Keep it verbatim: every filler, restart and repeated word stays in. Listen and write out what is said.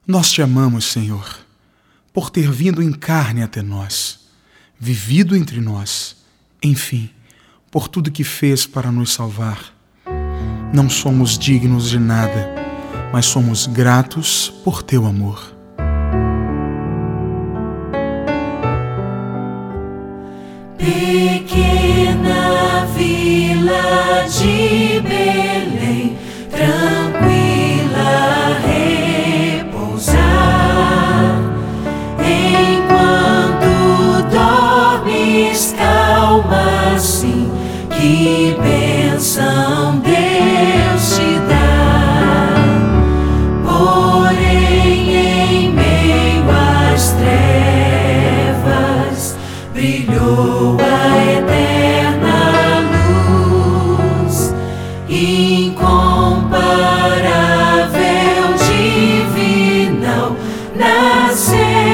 Nós te amamos, Senhor, por ter vindo em carne até nós, vivido entre nós, enfim, por tudo que fez para nos salvar. Não somos dignos de nada, mas somos gratos por teu amor. Pequena vila de Belém, tranquila repousar, enquanto dormes calma assim, que bênção Deus te dá. Porém em meio às trevas brilhou a eterna luz, incomparável, divinal, nasceu.